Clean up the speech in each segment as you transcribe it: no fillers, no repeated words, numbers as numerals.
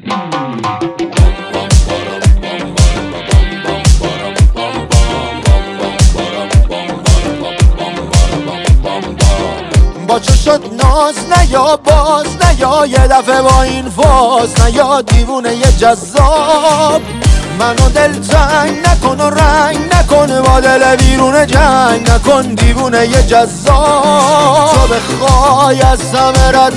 با چه شد ناز نیا باز نیا یه دفعه با این فاز نیا دیوونه یه جذاب منو دل تنگ نکن و رنگ نکن با دل بیرون جنگ نکن دیوونه یه جذاب تو بخوای از همه رد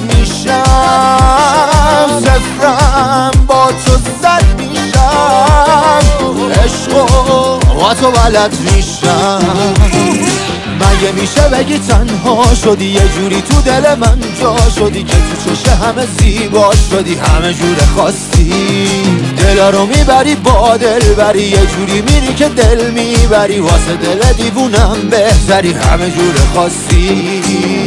میشم صفرم با تو زد میشم عشقو با تو بلد میشم مگه میشه بگی تنها شدی یه جوری تو دل من جا شدی که تو چشه همه زیبا شدی همه جور خواستی دل رو میبری با دل بری یه جوری میری که دل میبری واسه دل دیوونم بهتری همه جور خواستی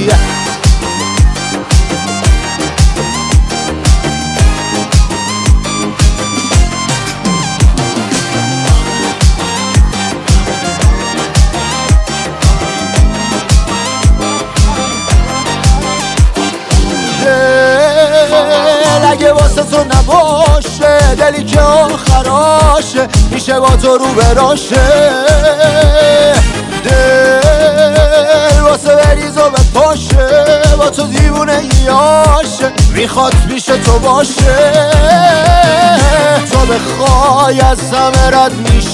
اگه واسه تو نباشه دلی که آخراشه میشه با تو رو براشه دل واسه بریز و بپاشه با تو دیوونه یاشه میخواد میشه تو باشه تو بخوای از همه رد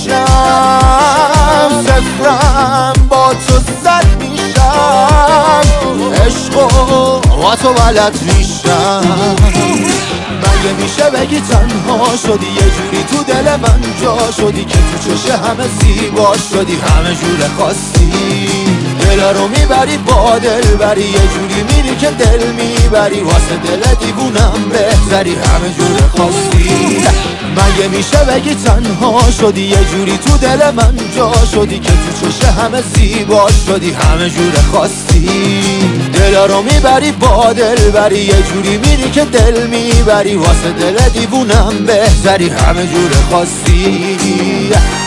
میشم صفرم با تو زد میشم عشقو با تو بلد میشم مگه میشه بگی تنها شدی یه جوری تو دل من جا شدی که تو چشه همه زیبا شدی همه جور خواستی دل رو میبری با دل بری یه جوری میری که دل میبری واسه دل دیوونم بهتری همه جور خواستی مگه میشه بگی تنها شدی یه جوری تو دل من جا شدی که تو چشه همه زیبا شدی همه جور خواستی دل رو میبری با دل بری یه جوری میری که دل میبری واسه دل دیوونم بهتری همه جور خواستی